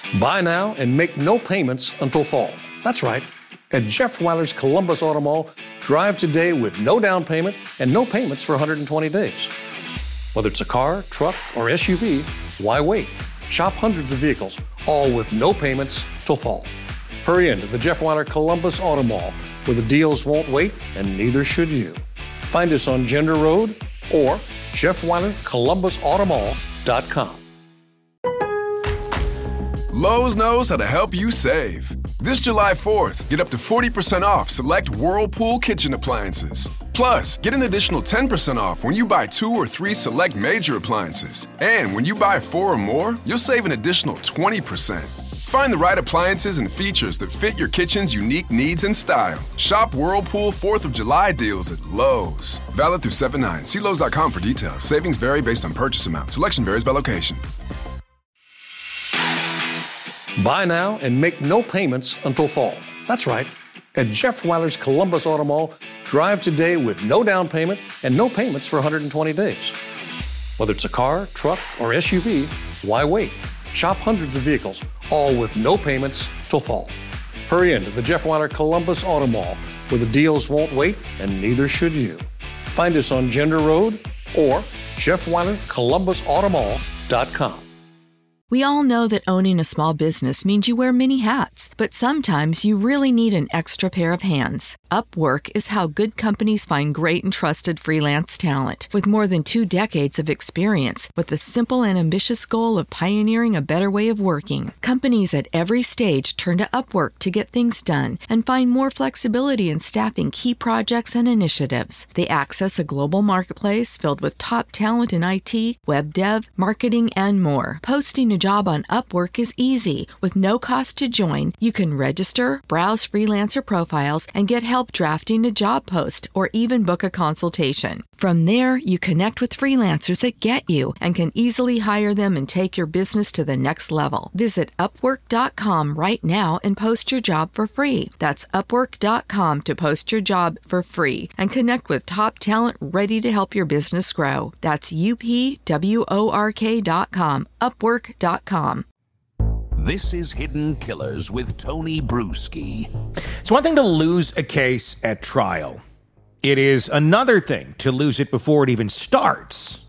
Buy now and make no payments until fall. That's right. At Jeff Weiler's Columbus Auto Mall, drive today with no down payment and no payments for 120 days. Whether it's a car, truck, or SUV, why wait? Shop hundreds of vehicles, all with no payments till fall. Hurry into the Jeff Weiler Columbus Auto Mall, where the deals won't wait and neither should you. Find us on Gender Road or JeffWeilerColumbusAutomall.com. Lowe's knows how to help you save. This July 4th, get up to 40% off select Whirlpool kitchen appliances. Plus, get an additional 10% off when you buy 2 or 3 select major appliances. And when you buy 4 or more, you'll save an additional 20%. Find the right appliances and features that fit your kitchen's unique needs and style. Shop Whirlpool 4th of July deals at Lowe's. Valid through 7/9. See Lowe's.com for details. Savings vary based on purchase amount. Selection varies by location. Buy now and make no payments until fall. That's right. At Jeff Weiler's Columbus Auto Mall, drive today with no down payment and no payments for 120 days. Whether it's a car, truck, or SUV, why wait? Shop hundreds of vehicles, all with no payments till fall. Hurry into the Jeff Weiler Columbus Auto Mall, where the deals won't wait and neither should you. Find us on Gender Road or JeffWeilerColumbusAutomall.com. We all know that owning a small business means you wear many hats, but sometimes you really need an extra pair of hands. Upwork is how good companies find great and trusted freelance talent. With more than 2 decades of experience, with the simple and ambitious goal of pioneering a better way of working, companies at every stage turn to Upwork to get things done and find more flexibility in staffing key projects and initiatives. They access a global marketplace filled with top talent in IT, web dev, marketing, and more. Posting a job on Upwork is easy. With no cost to join, you can register, browse freelancer profiles, and get help drafting a job post or even book a consultation. From there, you connect with freelancers that get you and can easily hire them and take your business to the next level. Visit Upwork.com right now and post your job for free. That's Upwork.com to post your job for free and connect with top talent ready to help your business grow. That's UPWORK.com. Upwork.com. This is Hidden Killers with Tony Bruschi. It's one thing to lose a case at trial. It is another thing to lose it before it even starts,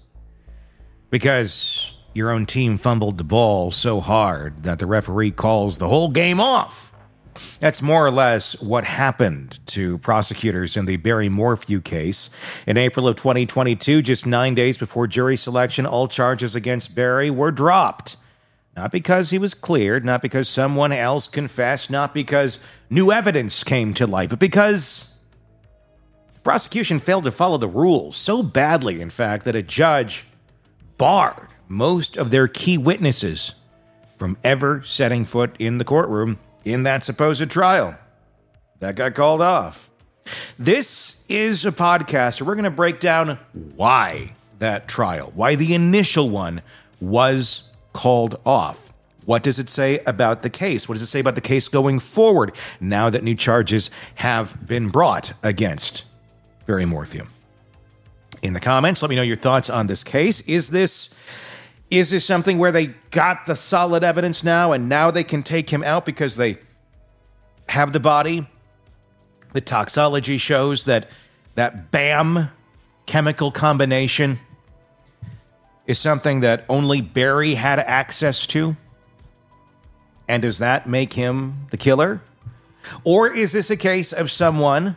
because your own team fumbled the ball so hard that the referee calls the whole game off. That's more or less what happened to prosecutors in the Barry Morphew case. In April of 2022, just 9 days before jury selection, all charges against Barry were dropped. Not because he was cleared, not because someone else confessed, not because new evidence came to light, but because the prosecution failed to follow the rules so badly, in fact, that a judge barred most of their key witnesses from ever setting foot in the courtroom in that supposed trial. That got called off. This is a podcast where we're going to break down why that trial, why the initial one was called off. What does it say about the case? What does it say about the case going forward now that new charges have been brought against Barry Morphew? In the comments, let me know your thoughts on this case. Is this something where they got the solid evidence now and now they can take him out because they have the body? The toxology shows that BAM chemical combination is something that only Barry had access to? And does that make him the killer? Or is this a case of someone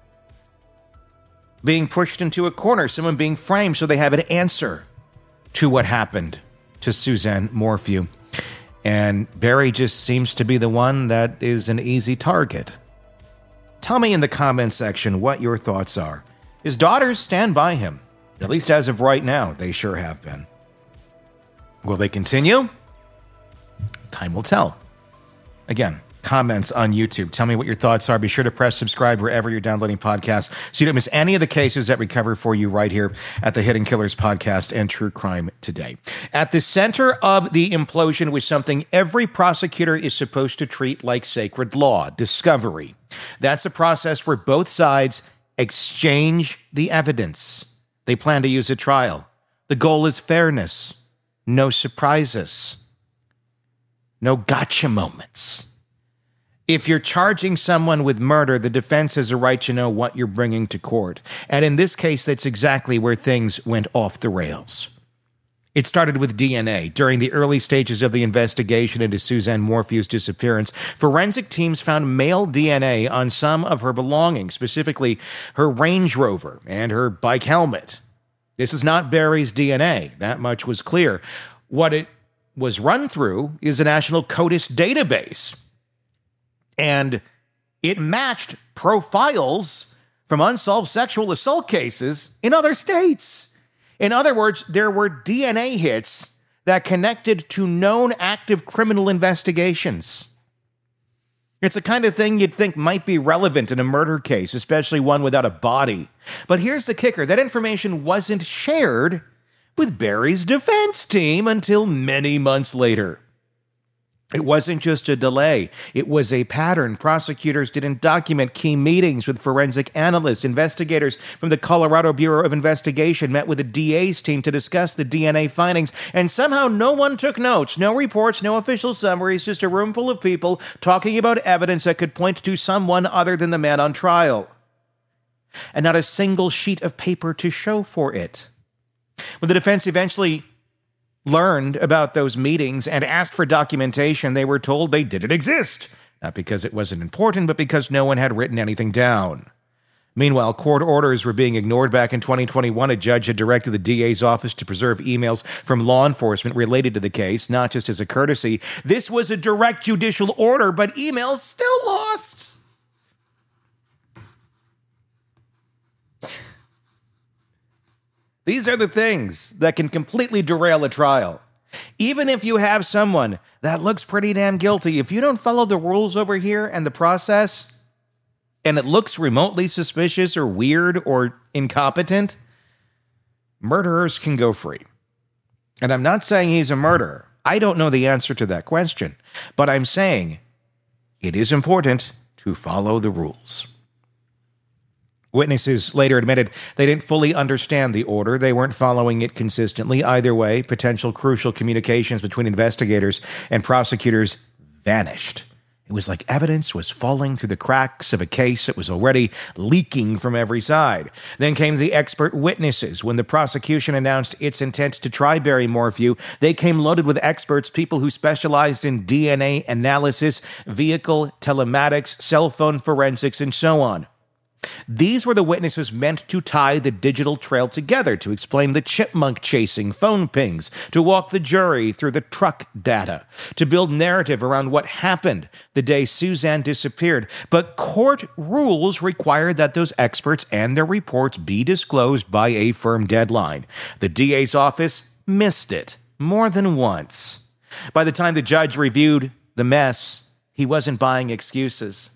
being pushed into a corner, someone being framed so they have an answer to what happened to Suzanne Morphew? And Barry just seems to be the one that is an easy target. Tell me in the comment section what your thoughts are. His daughters stand by him. At least as of right now, they sure have been. Will they continue? Time will tell. Again, comments on YouTube. Tell me what your thoughts are. Be sure to press subscribe wherever you're downloading podcasts so you don't miss any of the cases that we cover for you right here at the Hidden Killers Podcast and True Crime Today. At the center of the implosion was something every prosecutor is supposed to treat like sacred law: discovery. That's a process where both sides exchange the evidence. They plan to use a trial. The goal is fairness, no surprises. no gotcha moments. If you're charging someone with murder, the defense has a right to know what you're bringing to court. And in this case, that's exactly where things went off the rails. It started with DNA. During the early stages of the investigation into Suzanne Morphew's disappearance, forensic teams found male DNA on some of her belongings, specifically her Range Rover and her bike helmet. This is not Barry's DNA. That much was clear. What it was run through is a national CODIS database. And it matched profiles from unsolved sexual assault cases in other states. In other words, there were DNA hits that connected to known active criminal investigations. It's the kind of thing you'd think might be relevant in a murder case, especially one without a body. But here's the kicker. That information wasn't shared with Barry's defense team until many months later. It wasn't just a delay. It was a pattern. Prosecutors didn't document key meetings with forensic analysts. Investigators from the Colorado Bureau of Investigation met with the DA's team to discuss the DNA findings, and somehow no one took notes. No reports, no official summaries, just a room full of people talking about evidence that could point to someone other than the man on trial. And not a single sheet of paper to show for it. When the defense eventually learned about those meetings and asked for documentation, they were told they didn't exist. Not because it wasn't important, but because no one had written anything down. Meanwhile, court orders were being ignored. Back in 2021, a judge had directed the DA's office to preserve emails from law enforcement related to the case, not just as a courtesy. This was a direct judicial order, but emails still lost. These are the things that can completely derail a trial. Even if you have someone that looks pretty damn guilty, if you don't follow the rules over here and the process, and it looks remotely suspicious or weird or incompetent, murderers can go free. And I'm not saying he's a murderer. I don't know the answer to that question. But I'm saying it is important to follow the rules. Witnesses later admitted they didn't fully understand the order. They weren't following it consistently. Either way, potential crucial communications between investigators and prosecutors vanished. It was like evidence was falling through the cracks of a case that was already leaking from every side. Then came the expert witnesses. When the prosecution announced its intent to try Barry Morphew, they came loaded with experts, people who specialized in DNA analysis, vehicle telematics, cell phone forensics, and so on. These were the witnesses meant to tie the digital trail together, to explain the chipmunk-chasing phone pings, to walk the jury through the truck data, to build narrative around what happened the day Suzanne disappeared. But court rules require that those experts and their reports be disclosed by a firm deadline. The DA's office missed it more than once. By the time the judge reviewed the mess, he wasn't buying excuses.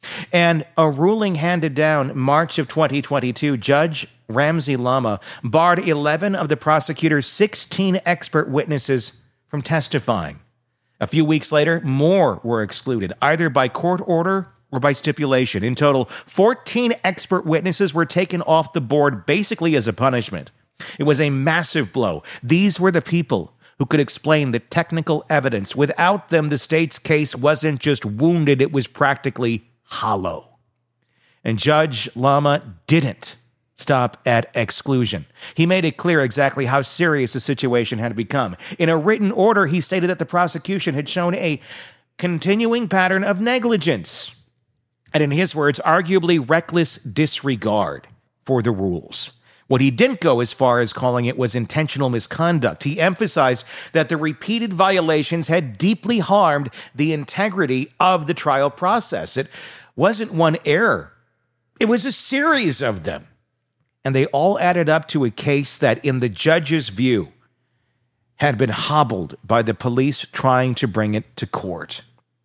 And a ruling handed down March of 2022, Judge Ramsey Lama barred 11 of the prosecutor's 16 expert witnesses from testifying. A few weeks later, more were excluded, either by court order or by stipulation. In total, 14 expert witnesses were taken off the board basically as a punishment. It was a massive blow. These were the people who could explain the technical evidence. Without them, the state's case wasn't just wounded, it was practically hollow. And Judge Lama didn't stop at exclusion. He made it clear exactly how serious the situation had become. In a written order, he stated that the prosecution had shown a continuing pattern of negligence, and in his words, arguably reckless disregard for the rules. What he didn't go as far as calling it was intentional misconduct. He emphasized that the repeated violations had deeply harmed the integrity of the trial process. It wasn't one error. It was a series of them. And they all added up to a case that, in the judge's view, had been hobbled by the police trying to bring it to court.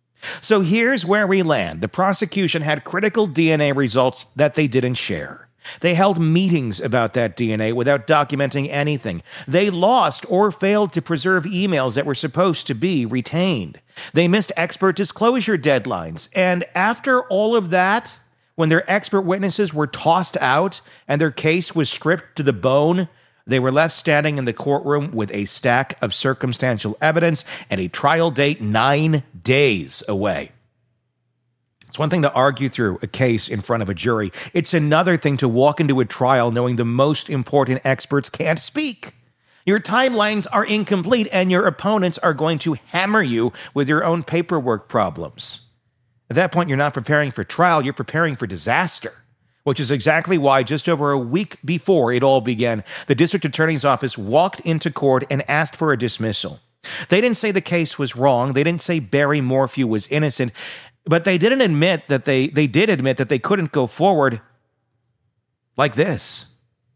So here's where we land. The prosecution had critical DNA results that they didn't share. They held meetings about that DNA without documenting anything. They lost or failed to preserve emails that were supposed to be retained. They missed expert disclosure deadlines. And after all of that, when their expert witnesses were tossed out and their case was stripped to the bone, They were left standing in the courtroom with a stack of circumstantial evidence and a trial date 9 days away. It's one thing to argue through a case in front of a jury. It's another thing to walk into a trial knowing the most important experts can't speak. Your timelines are incomplete, and your opponents are going to hammer you with your own paperwork problems. At that point, you're not preparing for trial, you're preparing for disaster, which is exactly why just over a week before it all began, the district attorney's office walked into court and asked for a dismissal. They didn't say the case was wrong. They didn't say Barry Morphew was innocent, but they didn't admit that they did admit that they couldn't go forward like this.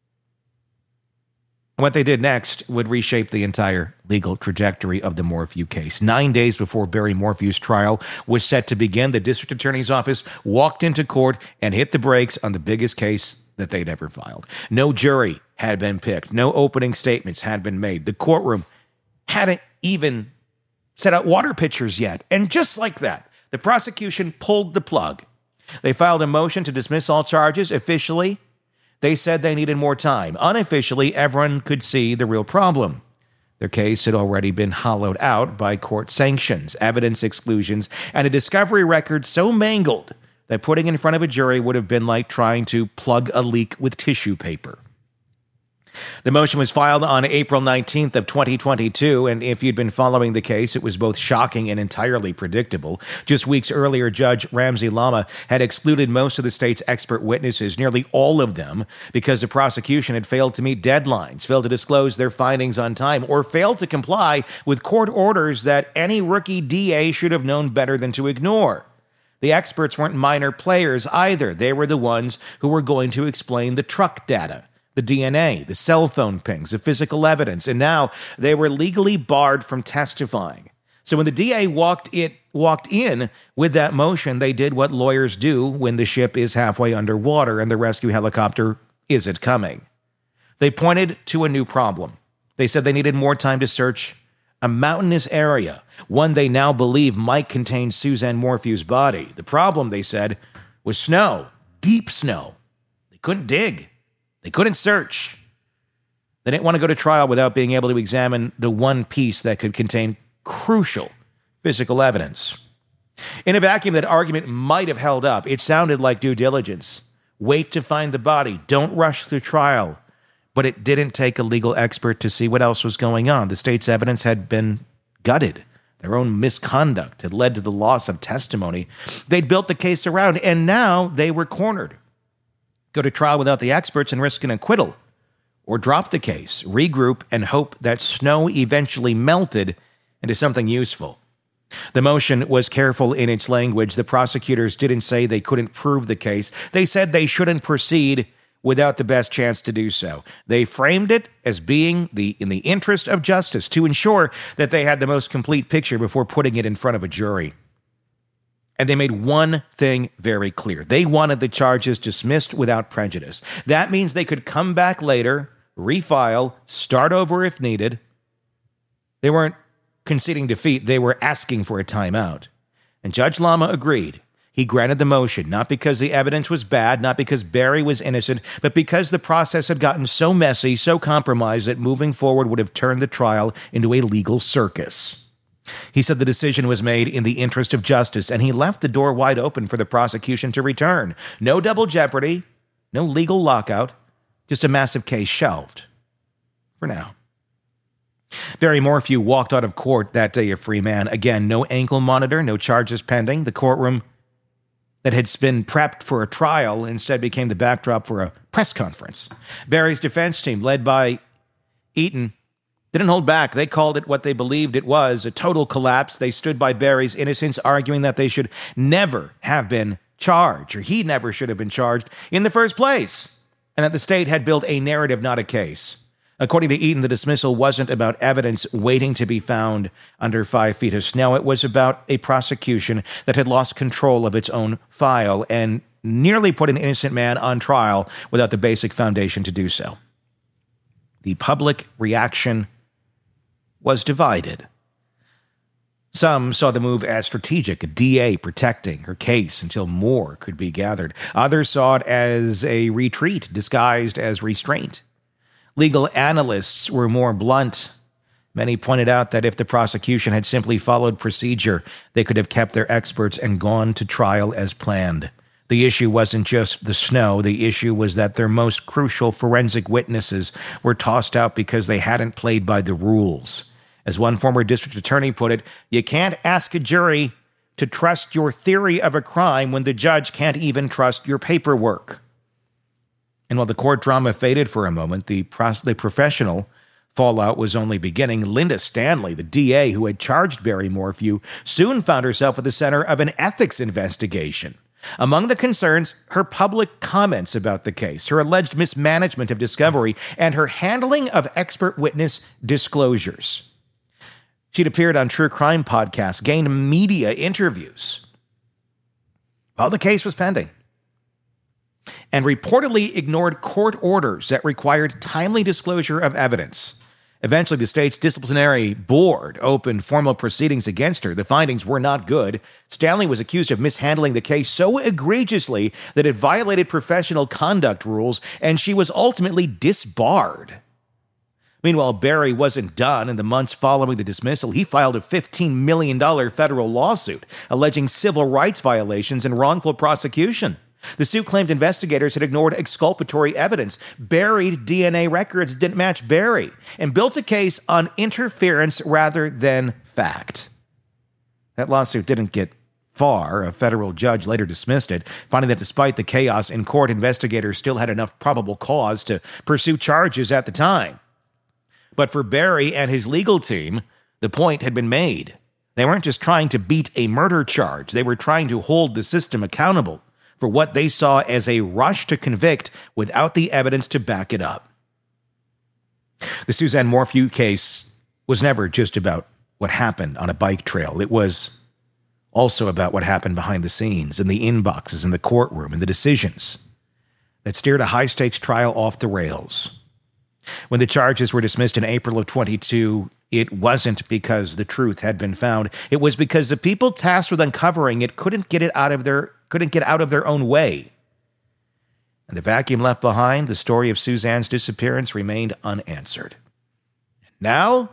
And what they did next would reshape the entire legal trajectory of the Morphew case. 9 days before Barry Morphew's trial was set to begin, the district attorney's office walked into court and hit the brakes on the biggest case that they'd ever filed. No jury had been picked. No opening statements had been made. The courtroom hadn't even set out water pitchers yet. And just like that, the prosecution pulled the plug. They filed a motion to dismiss all charges. Officially, they said they needed more time. Unofficially, everyone could see the real problem. Their case had already been hollowed out by court sanctions, evidence exclusions, and a discovery record so mangled that putting it in front of a jury would have been like trying to plug a leak with tissue paper. The motion was filed on April 19th of 2022, and if you'd been following the case, it was both shocking and entirely predictable. Just weeks earlier, Judge Ramsey Lama had excluded most of the state's expert witnesses, nearly all of them, because the prosecution had failed to meet deadlines, failed to disclose their findings on time, or failed to comply with court orders that any rookie DA should have known better than to ignore. The experts weren't minor players either. They were the ones who were going to explain the truck data, the DNA, the cell phone pings, the physical evidence, and now they were legally barred from testifying. So when the DA walked in with that motion, they did what lawyers do when the ship is halfway underwater and the rescue helicopter isn't coming. They pointed to a new problem. They said they needed more time to search a mountainous area, one they now believe might contain Suzanne Morphew's body. The problem, they said, was snow, deep snow. They couldn't dig. They couldn't search. They didn't want to go to trial without being able to examine the one piece that could contain crucial physical evidence. In a vacuum, that argument might have held up. It sounded like due diligence. Wait to find the body. Don't rush through trial. But it didn't take a legal expert to see what else was going on. The state's evidence had been gutted. Their own misconduct had led to the loss of testimony they'd built the case around, and now they were cornered. Go to trial without the experts and risk an acquittal, or drop the case, regroup, and hope that snow eventually melted into something useful. The motion was careful in its language. The prosecutors didn't say they couldn't prove the case. They said they shouldn't proceed without the best chance to do so. They framed it as being in the interest of justice, to ensure that they had the most complete picture before putting it in front of a jury. And they made one thing very clear. They wanted the charges dismissed without prejudice. That means they could come back later, refile, start over if needed. They weren't conceding defeat. They were asking for a timeout. And Judge Lama agreed. He granted the motion, not because the evidence was bad, not because Barry was innocent, but because the process had gotten so messy, so compromised, that moving forward would have turned the trial into a legal circus. He said the decision was made in the interest of justice, and he left the door wide open for the prosecution to return. No double jeopardy, no legal lockout, just a massive case shelved. For now. Barry Morphew walked out of court that day a free man. Again, no ankle monitor, no charges pending. The courtroom that had been prepped for a trial instead became the backdrop for a press conference. Barry's defense team, led by Eaton, didn't hold back. They called it what they believed it was, a total collapse. They stood by Barry's innocence, arguing that they should never have been charged, or he never should have been charged in the first place, and that the state had built a narrative, not a case. According to Eaton, the dismissal wasn't about evidence waiting to be found under 5 feet of snow. It was about a prosecution that had lost control of its own file and nearly put an innocent man on trial without the basic foundation to do so. The public reaction was divided. Some saw the move as strategic, a DA protecting her case until more could be gathered. Others saw it as a retreat disguised as restraint. Legal analysts were more blunt. Many pointed out that if the prosecution had simply followed procedure, they could have kept their experts and gone to trial as planned. The issue wasn't just the snow. The issue was that their most crucial forensic witnesses were tossed out because they hadn't played by the rules. As one former district attorney put it, you can't ask a jury to trust your theory of a crime when the judge can't even trust your paperwork. And while the court drama faded for a moment, the professional fallout was only beginning. Linda Stanley, the DA who had charged Barry Morphew, soon found herself at the center of an ethics investigation. Among the concerns, her public comments about the case, her alleged mismanagement of discovery, and her handling of expert witness disclosures. She'd appeared on true crime podcasts, gained media interviews while the case was pending, and reportedly ignored court orders that required timely disclosure of evidence. Eventually, the state's disciplinary board opened formal proceedings against her. The findings were not good. Stanley was accused of mishandling the case so egregiously that it violated professional conduct rules, and she was ultimately disbarred. Meanwhile, Barry wasn't done. In the months following the dismissal, he filed a $15 million federal lawsuit alleging civil rights violations and wrongful prosecution. The suit claimed investigators had ignored exculpatory evidence, buried DNA records didn't match Barry, and built a case on interference rather than fact. That lawsuit didn't get far. A federal judge later dismissed it, finding that despite the chaos in court, investigators still had enough probable cause to pursue charges at the time. But for Barry and his legal team, the point had been made. They weren't just trying to beat a murder charge. They were trying to hold the system accountable for what they saw as a rush to convict without the evidence to back it up. The Suzanne Morphew case was never just about what happened on a bike trail. It was also about what happened behind the scenes, in the inboxes, in the courtroom, and the decisions that steered a high-stakes trial off the rails. When the charges were dismissed in April of 22, it wasn't because the truth had been found. It was because the people tasked with uncovering it couldn't get out of their own way. And the vacuum left behind, the story of Suzanne's disappearance, remained unanswered. And now,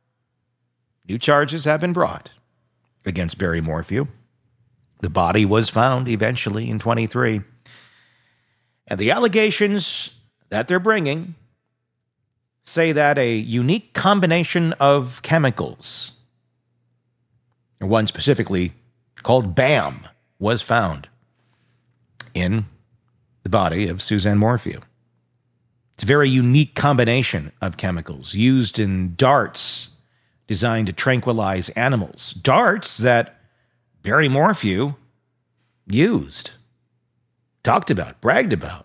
new charges have been brought against Barry Morphew. The body was found eventually in 23. And the allegations that they're bringing say that a unique combination of chemicals, or one specifically called BAM, was found in the body of Suzanne Morphew. It's a very unique combination of chemicals used in darts designed to tranquilize animals. Darts that Barry Morphew used, talked about, bragged about.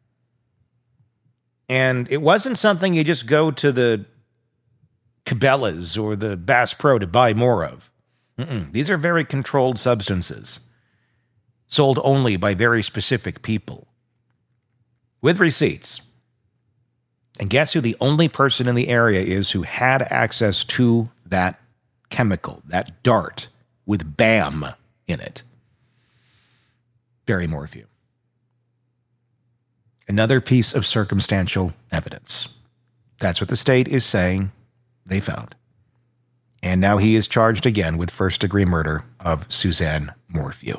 And it wasn't something you just go to the Cabela's or the Bass Pro to buy more of. These are very controlled substances, sold only by very specific people, with receipts. And guess who the only person in the area is who had access to that chemical, that dart with BAM in it? Barry Morphew. Another piece of circumstantial evidence. That's what the state is saying they found. And now he is charged again with first-degree murder of Suzanne Morphew.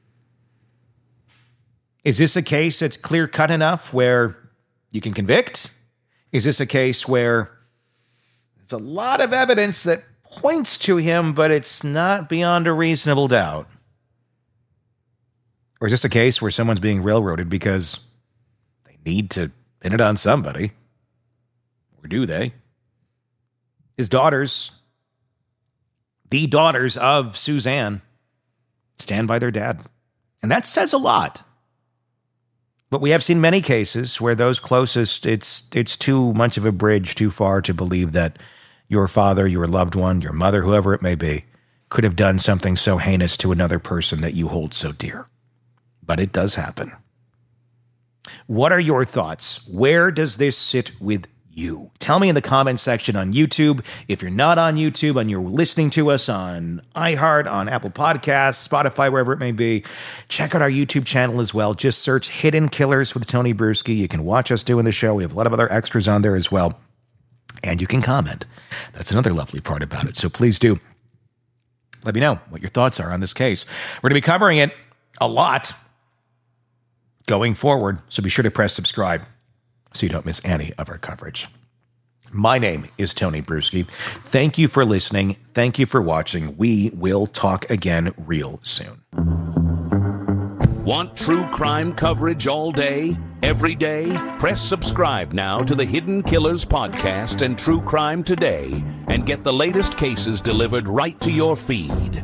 Is this a case that's clear-cut enough where you can convict? Is this a case where there's a lot of evidence that points to him, but it's not beyond a reasonable doubt? Or is this a case where someone's being railroaded because need to pin it on somebody? Or do they? His daughters, the daughters of Suzanne, stand by their dad. And that says a lot. But we have seen many cases where those closest, it's too much of a bridge too far to believe that your father, your loved one, your mother, whoever it may be, could have done something so heinous to another person that you hold so dear. But it does happen. What are your thoughts? Where does this sit with you? Tell me in the comments section on YouTube. If you're not on YouTube and you're listening to us on iHeart, on Apple Podcasts, Spotify, wherever it may be, check out our YouTube channel as well. Just search Hidden Killers with Tony Bruschi. You can watch us doing the show. We have a lot of other extras on there as well. And you can comment. That's another lovely part about it. So please do let me know what your thoughts are on this case. We're going to be covering it a lot going forward, so be sure to press subscribe so you don't miss any of our coverage. My name is Tony Bruschi. Thank you for listening. Thank you for watching. We will talk again real soon. Want true crime coverage all day, every day? Press subscribe now to the Hidden Killers podcast and True Crime Today and get the latest cases delivered right to your feed.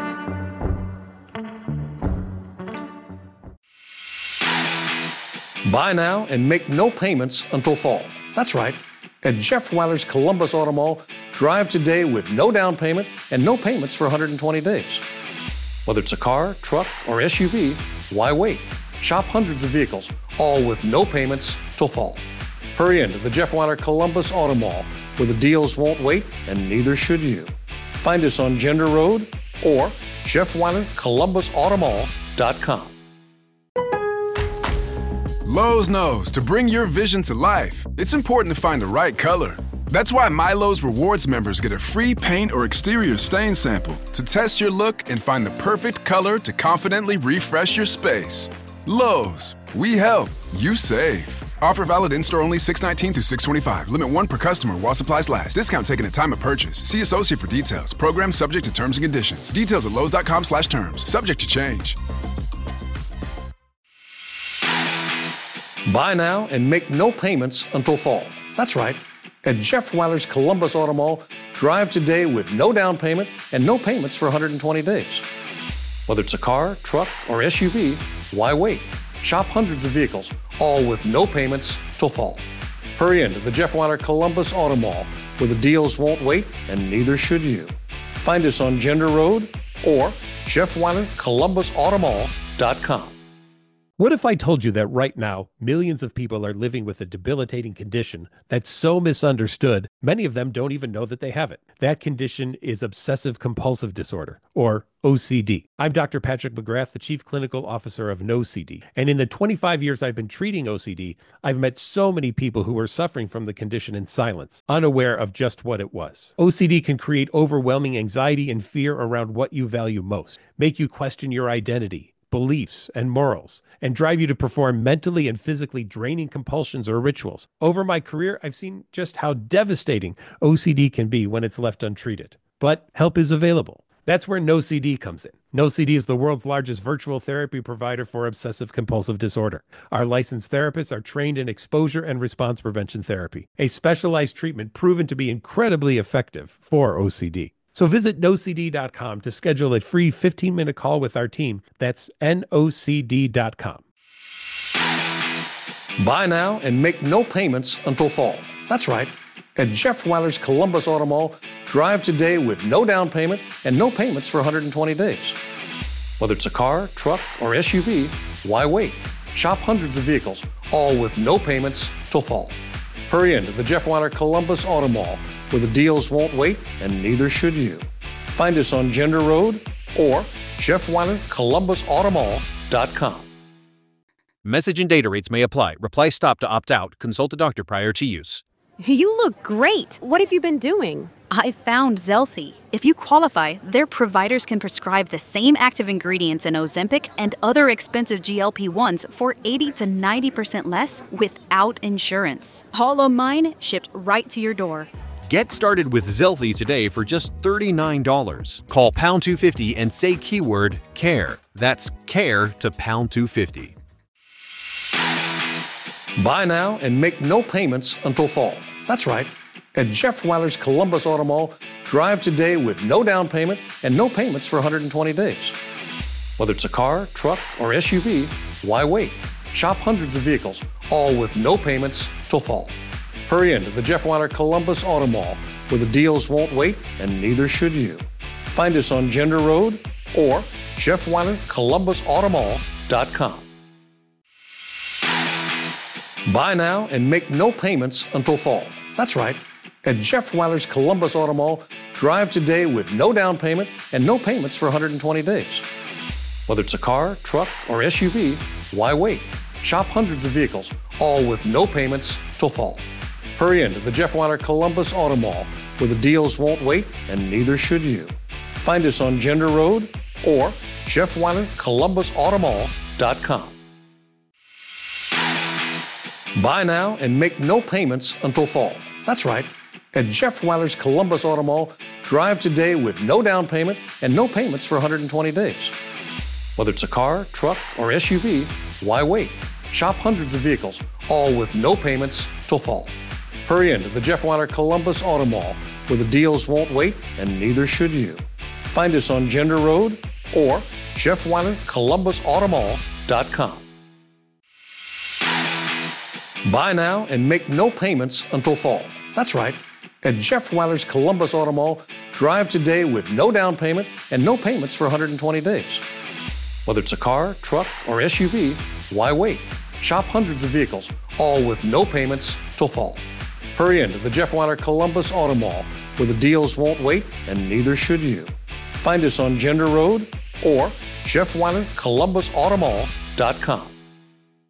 Buy now and make no payments until fall. That's right. At Jeff Weiler's Columbus Auto Mall, drive today with no down payment and no payments for 120 days. Whether it's a car, truck, or SUV, why wait? Shop hundreds of vehicles, all with no payments till fall. Hurry into the Jeff Weiler Columbus Auto Mall, where the deals won't wait and neither should you. Find us on Gender Road or JeffWeilerColumbusAutomall.com. Lowe's knows to bring your vision to life, it's important to find the right color. That's why MyLowe's Rewards members get a free paint or exterior stain sample to test your look and find the perfect color to confidently refresh your space. Lowe's, we help, you save. Offer valid in-store only 6/19 through 6/25. Limit 1 per customer while supplies last. Discount taken at time of purchase. See associate for details. Program subject to terms and conditions. Details at lowes.com/terms. Subject to change. Buy now and make no payments until fall. That's right. At Jeff Weiler's Columbus Auto Mall, drive today with no down payment and no payments for 120 days. Whether it's a car, truck, or SUV, why wait? Shop hundreds of vehicles, all with no payments till fall. Hurry into the Jeff Weiler Columbus Auto Mall, where the deals won't wait and neither should you. Find us on Gender Road or JeffWeilerColumbusAutomall.com. What if I told you that right now, millions of people are living with a debilitating condition that's so misunderstood, many of them don't even know that they have it. That condition is obsessive compulsive disorder, or OCD. I'm Dr. Patrick McGrath, the Chief Clinical Officer of NoCD. And in the 25 years I've been treating OCD, I've met so many people who are suffering from the condition in silence, unaware of just what it was. OCD can create overwhelming anxiety and fear around what you value most, make you question your identity, beliefs, and morals, and drive you to perform mentally and physically draining compulsions or rituals. Over my career, I've seen just how devastating OCD can be when it's left untreated. But help is available. That's where NoCD comes in. NoCD is the world's largest virtual therapy provider for obsessive compulsive disorder. Our licensed therapists are trained in exposure and response prevention therapy, a specialized treatment proven to be incredibly effective for OCD. So visit NoCD.com to schedule a free 15-minute call with our team. That's NoCD.com. Buy now and make no payments until fall. That's right. At Jeff Weiler's Columbus Auto Mall, drive today with no down payment and no payments for 120 days. Whether it's a car, truck, or SUV, why wait? Shop hundreds of vehicles, all with no payments till fall. Hurry into the Jeff Weiler Columbus Auto Mall, where the deals won't wait and neither should you. Find us on Gender Road or JeffWeilerColumbusAutomall.com. Message and data rates may apply. Reply stop to opt out. Consult a doctor prior to use. You look great. What have you been doing? I found Zelthy. If you qualify, their providers can prescribe the same active ingredients in Ozempic and other expensive GLP-1s for 80 to 90% less without insurance. All of mine shipped right to your door. Get started with Zelthy today for just $39. Call pound 250 and say keyword CARE. That's CARE to pound 250. Buy now and make no payments until fall. That's right. At Jeff Weiler's Columbus Auto Mall, drive today with no down payment and no payments for 120 days. Whether it's a car, truck, or SUV, why wait? Shop hundreds of vehicles, all with no payments till fall. Hurry into the Jeff Weiler Columbus Auto Mall, where the deals won't wait and neither should you. Find us on Gender Road or JeffWeilerColumbusAutomall.com. Buy now and make no payments until fall. That's right. At Jeff Weiler's Columbus Auto Mall, drive today with no down payment and no payments for 120 days. Whether it's a car, truck, or SUV, why wait? Shop hundreds of vehicles, all with no payments till fall. Hurry into the Jeff Weiler Columbus Auto Mall, where the deals won't wait and neither should you. Find us on Gender Road or JeffWeilerColumbusAutomall.com. Buy now and make no payments until fall. That's right. At Jeff Weiler's Columbus Auto Mall, drive today with no down payment and no payments for 120 days. Whether it's a car, truck, or SUV, why wait? Shop hundreds of vehicles, all with no payments till fall. Hurry into the Jeff Weiler Columbus Auto Mall, where the deals won't wait and neither should you. Find us on Gender Road or JeffWeilerColumbusAutomall.com. Buy now and make no payments until fall. That's right. At Jeff Weiler's Columbus Auto Mall, drive today with no down payment and no payments for 120 days. Whether it's a car, truck, or SUV, why wait? Shop hundreds of vehicles, all with no payments till fall. Hurry into the Jeff Weiler Columbus Auto Mall, where the deals won't wait and neither should you. Find us on Gender Road or JeffWeilerColumbusAutomall.com.